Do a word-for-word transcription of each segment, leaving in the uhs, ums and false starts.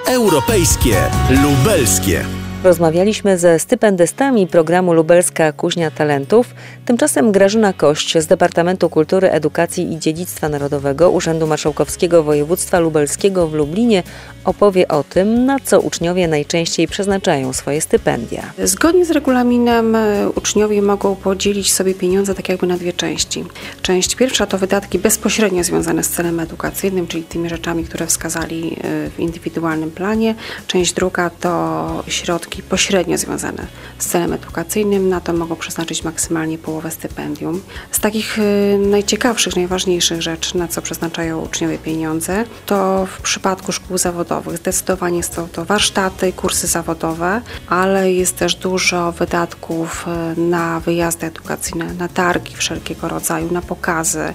Europejskie, lubelskie. Rozmawialiśmy ze stypendystami programu Lubelska Kuźnia Talentów. Tymczasem Grażyna Kość z Departamentu Kultury, Edukacji i Dziedzictwa Narodowego Urzędu Marszałkowskiego Województwa Lubelskiego w Lublinie opowie o tym, na co uczniowie najczęściej przeznaczają swoje stypendia. Zgodnie z regulaminem uczniowie mogą podzielić sobie pieniądze tak jakby na dwie części. Część pierwsza to wydatki bezpośrednio związane z celem edukacyjnym, czyli tymi rzeczami, które wskazali w indywidualnym planie. Część druga to środki pośrednio związane z celem edukacyjnym. Na to mogą przeznaczyć maksymalnie połowę stypendium. Z takich najciekawszych, najważniejszych rzeczy, na co przeznaczają uczniowie pieniądze, to w przypadku szkół zawodowych zdecydowanie są to warsztaty, kursy zawodowe, ale jest też dużo wydatków na wyjazdy edukacyjne, na targi wszelkiego rodzaju, na pokazy,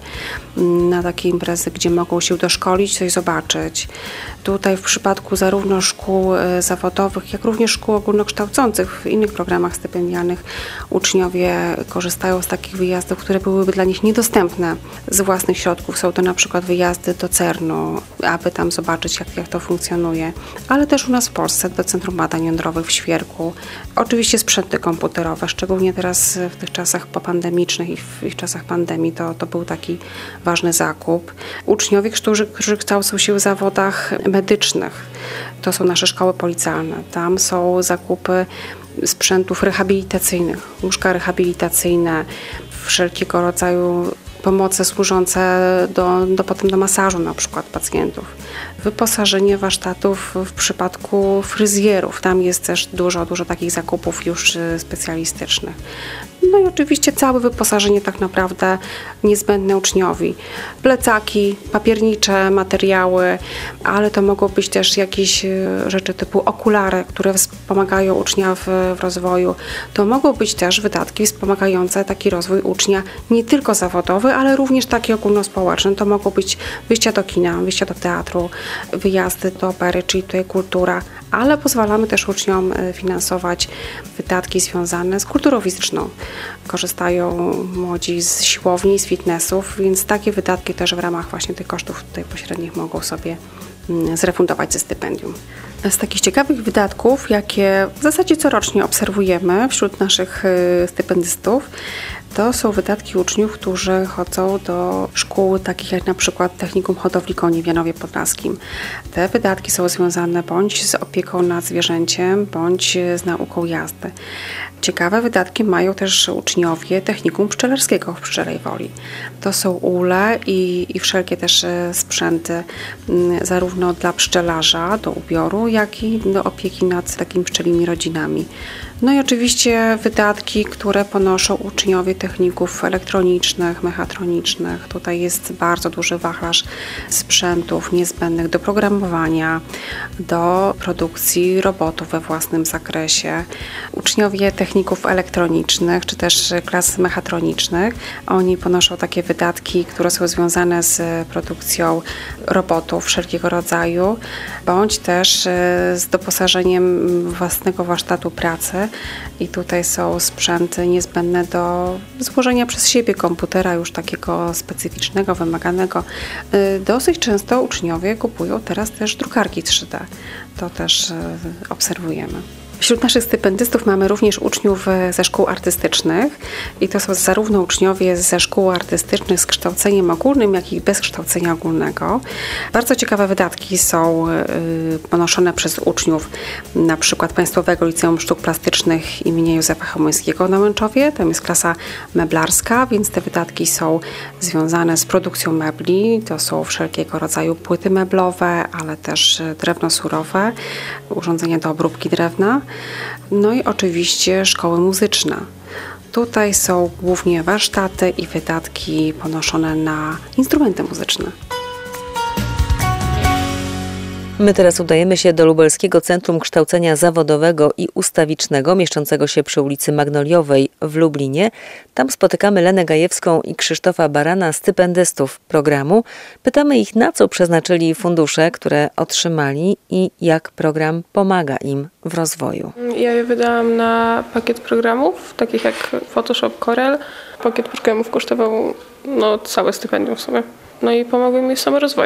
na takie imprezy, gdzie mogą się doszkolić, coś zobaczyć. Tutaj w przypadku zarówno szkół zawodowych, jak również szkół ogólnokształcących w innych programach stypendialnych uczniowie korzystają z takich wyjazdów, które byłyby dla nich niedostępne z własnych środków. Są to na przykład wyjazdy do Cernu, aby tam zobaczyć, jak, jak to funkcjonuje, ale też u nas w Polsce do Centrum Badań Jądrowych w Świerku. Oczywiście sprzęty komputerowe, szczególnie teraz w tych czasach popandemicznych i w, w czasach pandemii to, to był taki ważny zakup. Uczniowie, którzy, którzy kształcą się w zawodach medycznych, to są nasze szkoły policjalne. Tam są zakupy sprzętów rehabilitacyjnych, łóżka rehabilitacyjne, wszelkiego rodzaju pomoce służące do, do, potem do masażu na przykład pacjentów. Wyposażenie warsztatów w przypadku fryzjerów. Tam jest też dużo, dużo takich zakupów już specjalistycznych. No i oczywiście całe wyposażenie tak naprawdę niezbędne uczniowi. Plecaki, papiernicze materiały, ale to mogą być też jakieś rzeczy typu okulary, które wspomagają ucznia w, w rozwoju. To mogą być też wydatki wspomagające taki rozwój ucznia nie tylko zawodowy, ale również taki ogólnospołeczny. To mogą być wyjścia do kina, wyjścia do teatru, wyjazdy do opery, czyli tutaj kultura, ale pozwalamy też uczniom finansować wydatki związane z kulturą fizyczną. Korzystają młodzi z siłowni, z fitnessów, więc takie wydatki też w ramach właśnie tych kosztów tutaj pośrednich mogą sobie zrefundować ze stypendium. Z takich ciekawych wydatków, jakie w zasadzie corocznie obserwujemy wśród naszych stypendystów, to są wydatki uczniów, którzy chodzą do szkół takich jak na przykład Technikum Hodowli Koni w Janowie Podlaskim. Te wydatki są związane bądź z opieką nad zwierzęciem, bądź z nauką jazdy. Ciekawe wydatki mają też uczniowie Technikum Pszczelarskiego w Pszczelej Woli. To są ule i, i wszelkie też sprzęty zarówno dla pszczelarza do ubioru, jak i do opieki nad takimi pszczelimi rodzinami. No i oczywiście wydatki, które ponoszą uczniowie techników elektronicznych, mechatronicznych. Tutaj jest bardzo duży wachlarz sprzętów niezbędnych do programowania, do produkcji robotów we własnym zakresie. Uczniowie techników elektronicznych, czy też klas mechatronicznych, oni ponoszą takie wydatki, które są związane z produkcją robotów wszelkiego rodzaju, bądź też z doposażeniem własnego warsztatu pracy. I tutaj są sprzęty niezbędne do złożenia przez siebie komputera już takiego specyficznego, wymaganego. Dosyć często uczniowie kupują teraz też drukarki trzy D. To też obserwujemy. Wśród naszych stypendystów mamy również uczniów ze szkół artystycznych i to są zarówno uczniowie ze szkół artystycznych z kształceniem ogólnym, jak i bez kształcenia ogólnego. Bardzo ciekawe wydatki są ponoszone przez uczniów na przykład Państwowego Liceum Sztuk Plastycznych im. Józefa Chełmońskiego na Łęczowie. Tam jest klasa meblarska, więc te wydatki są związane z produkcją mebli. To są wszelkiego rodzaju płyty meblowe, ale też drewno surowe, urządzenia do obróbki drewna. No i oczywiście szkoły muzyczne. Tutaj są głównie warsztaty i wydatki ponoszone na instrumenty muzyczne. My teraz udajemy się do Lubelskiego Centrum Kształcenia Zawodowego i Ustawicznego, mieszczącego się przy ulicy Magnoliowej w Lublinie. Tam spotykamy Lenę Gajewską i Krzysztofa Barana, stypendystów programu. Pytamy ich, na co przeznaczyli fundusze, które otrzymali i jak program pomaga im w rozwoju. Ja je wydałam na pakiet programów, takich jak Photoshop, Corel. Pakiet programów kosztował no, całe stypendium w sumie. No i pomogły mi w samorozwoju.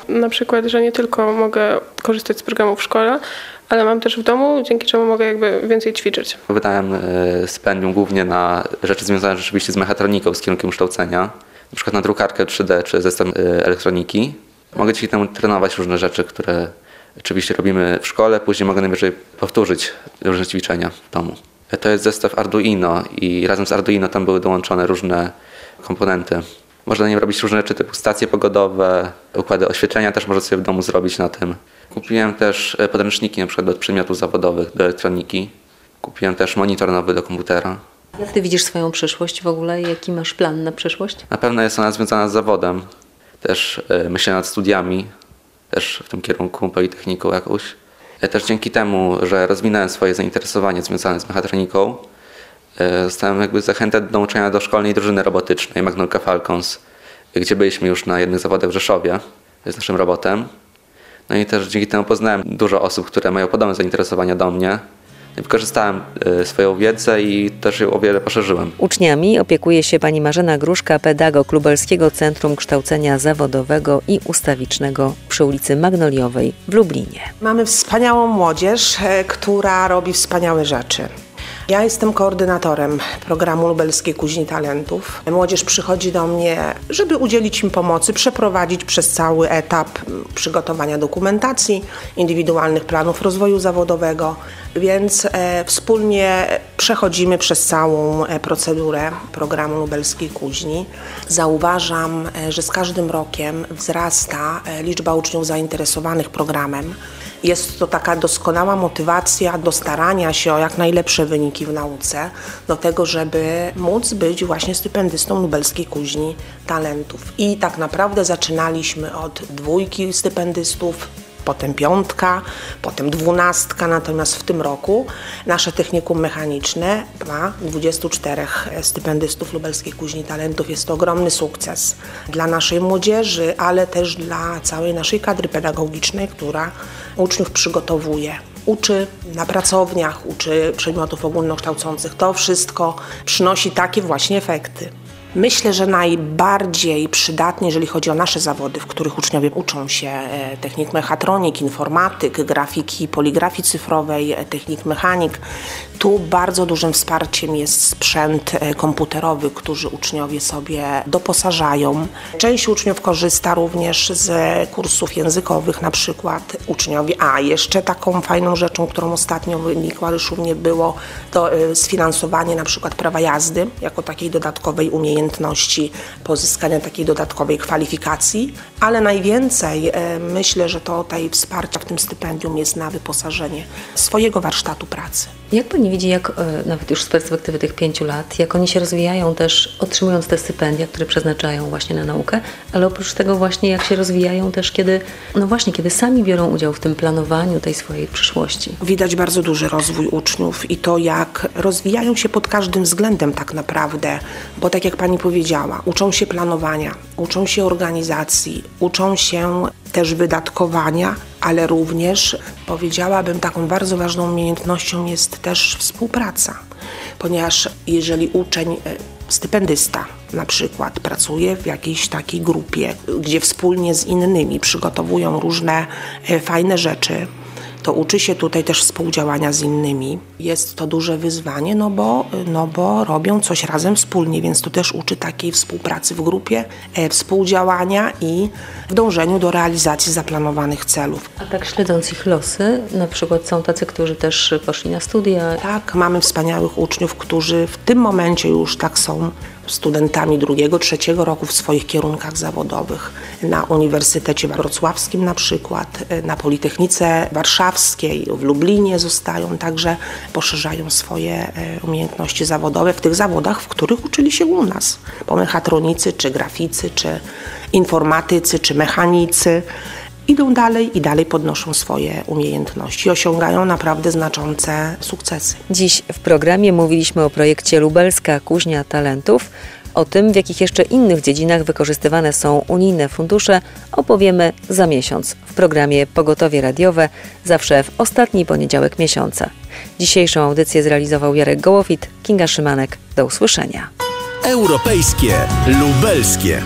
Na przykład, że nie tylko mogę korzystać z programu w szkole, ale mam też w domu, dzięki czemu mogę jakby więcej ćwiczyć. Wydałem stypendium głównie na rzeczy związane rzeczywiście z mechatroniką, z kierunkiem kształcenia. Na przykład na drukarkę trzy D czy zestaw elektroniki. Mogę dzięki temu trenować różne rzeczy, które oczywiście robimy w szkole, później mogę najwyżej powtórzyć różne ćwiczenia w domu. To jest zestaw Arduino i razem z Arduino tam były dołączone różne komponenty. Można na nim robić różne rzeczy typu stacje pogodowe, układy oświetlenia też można sobie w domu zrobić na tym. Kupiłem też podręczniki na przykład do przedmiotów zawodowych, do elektroniki. Kupiłem też monitor nowy do komputera. Jak ty widzisz swoją przyszłość w ogóle? Jaki masz plan na przyszłość? Na pewno jest ona związana z zawodem. Też myślę nad studiami, też w tym kierunku, politechniką jakąś. Też dzięki temu, że rozwinąłem swoje zainteresowanie związane z mechatroniką, zostałem jakby zachęcony do dołączenia do szkolnej drużyny robotycznej Magnorka Falcons, gdzie byliśmy już na jednych zawodach w Rzeszowie z naszym robotem. No i też dzięki temu poznałem dużo osób, które mają podobne zainteresowania do mnie. Wykorzystałem swoją wiedzę i też ją o wiele poszerzyłem. Uczniami opiekuje się pani Marzena Gruszka, pedagog Lubelskiego Centrum Kształcenia Zawodowego i Ustawicznego przy ulicy Magnoliowej w Lublinie. Mamy wspaniałą młodzież, która robi wspaniałe rzeczy. Ja jestem koordynatorem programu Lubelskiej Kuźni Talentów. Młodzież przychodzi do mnie, żeby udzielić im pomocy, przeprowadzić przez cały etap przygotowania dokumentacji, indywidualnych planów rozwoju zawodowego, więc e, wspólnie przechodzimy przez całą e, procedurę programu Lubelskiej Kuźni. Zauważam, e, że z każdym rokiem wzrasta e, liczba uczniów zainteresowanych programem. Jest to taka doskonała motywacja do starania się o jak najlepsze wyniki w nauce, do tego, żeby móc być właśnie stypendystą Lubelskiej Kuźni Talentów. I tak naprawdę zaczynaliśmy od dwójki stypendystów, potem piątka, potem dwunastka, natomiast w tym roku nasze technikum mechaniczne ma dwudziestu czterech stypendystów Lubelskiej Kuźni Talentów. Jest to ogromny sukces dla naszej młodzieży, ale też dla całej naszej kadry pedagogicznej, która uczniów przygotowuje. Uczy na pracowniach, uczy przedmiotów ogólnokształcących. To wszystko przynosi takie właśnie efekty. Myślę, że najbardziej przydatnie, jeżeli chodzi o nasze zawody, w których uczniowie uczą się technik mechatronik, informatyk, grafiki, poligrafii cyfrowej, technik mechanik, tu bardzo dużym wsparciem jest sprzęt komputerowy, który uczniowie sobie doposażają. Część uczniów korzysta również z kursów językowych, na przykład uczniowie. A jeszcze taką fajną rzeczą, którą ostatnio wynikła ryszównie, było to sfinansowanie na przykład prawa jazdy jako takiej dodatkowej umiejętności, pozyskania takiej dodatkowej kwalifikacji, ale najwięcej e, myślę, że to tutaj wsparcia w tym stypendium jest na wyposażenie swojego warsztatu pracy. Jak pani widzi, jak e, nawet już z perspektywy tych pięciu lat, jak oni się rozwijają też, otrzymując te stypendia, które przeznaczają właśnie na naukę, ale oprócz tego właśnie jak się rozwijają też, kiedy, no właśnie, kiedy sami biorą udział w tym planowaniu tej swojej przyszłości? Widać bardzo duży rozwój uczniów i to, jak rozwijają się pod każdym względem tak naprawdę, bo tak jak pani powiedziała, uczą się planowania, uczą się organizacji, uczą się też wydatkowania, ale również powiedziałabym taką bardzo ważną umiejętnością jest też współpraca, ponieważ jeżeli uczeń, stypendysta na przykład pracuje w jakiejś takiej grupie, gdzie wspólnie z innymi przygotowują różne fajne rzeczy, to uczy się tutaj też współdziałania z innymi. Jest to duże wyzwanie, no bo, no bo robią coś razem wspólnie, więc to też uczy takiej współpracy w grupie, e, współdziałania i w dążeniu do realizacji zaplanowanych celów. A tak śledząc ich losy, na przykład są tacy, którzy też poszli na studia. Tak, mamy wspaniałych uczniów, którzy w tym momencie już tak są studentami drugiego, trzeciego roku w swoich kierunkach zawodowych. Na Uniwersytecie Wrocławskim na przykład, na Politechnice Warszawskiej, w Lublinie zostają, także poszerzają swoje umiejętności zawodowe w tych zawodach, w których uczyli się u nas. Bo mechatronicy, czy graficy, czy informatycy, czy mechanicy idą dalej i dalej podnoszą swoje umiejętności. Osiągają naprawdę znaczące sukcesy. Dziś w programie mówiliśmy o projekcie Lubelska Kuźnia Talentów. O tym, w jakich jeszcze innych dziedzinach wykorzystywane są unijne fundusze, opowiemy za miesiąc w programie Pogotowie Radiowe, zawsze w ostatni poniedziałek miesiąca. Dzisiejszą audycję zrealizował Jarek Gołofit, Kinga Szymanek. Do usłyszenia. Europejskie, lubelskie.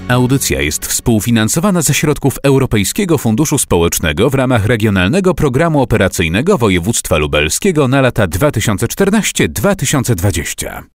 Audycja jest współfinansowana ze środków Europejskiego Funduszu Społecznego w ramach Regionalnego Programu Operacyjnego Województwa Lubelskiego na lata dwa tysiące czternaście do dwa tysiące dwudziestego.